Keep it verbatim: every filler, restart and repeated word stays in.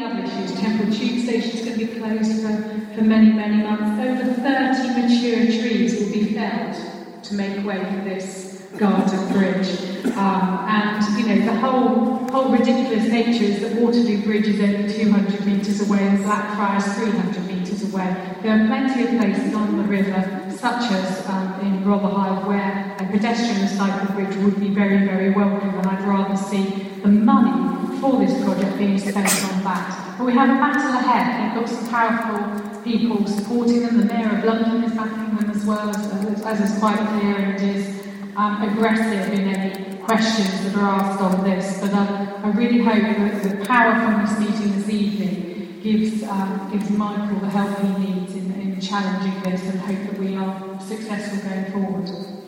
other issues. Temple Tube Station is going to be closed for, for many, many months. Over thirty mature trees will be felled to make way for this garden bridge. Um, and, you know, the whole whole ridiculous nature is that Waterloo Bridge is only two hundred metres away and Blackfriars three hundred metres away. There are plenty of places on the river, such as um, in Rotherhithe, where a pedestrian and cycle bridge would be very, very welcome, and I'd rather see the money for this project being spent on that. But we have a battle ahead. We've got some powerful people supporting them. The Mayor of London is backing them as well, as, as is quite clear, and is um, aggressive in any questions that are asked on this. But uh, I really hope that the power from this meeting this evening gives um, gives Michael the help he needs in, in challenging this, and hope that we are successful going forward.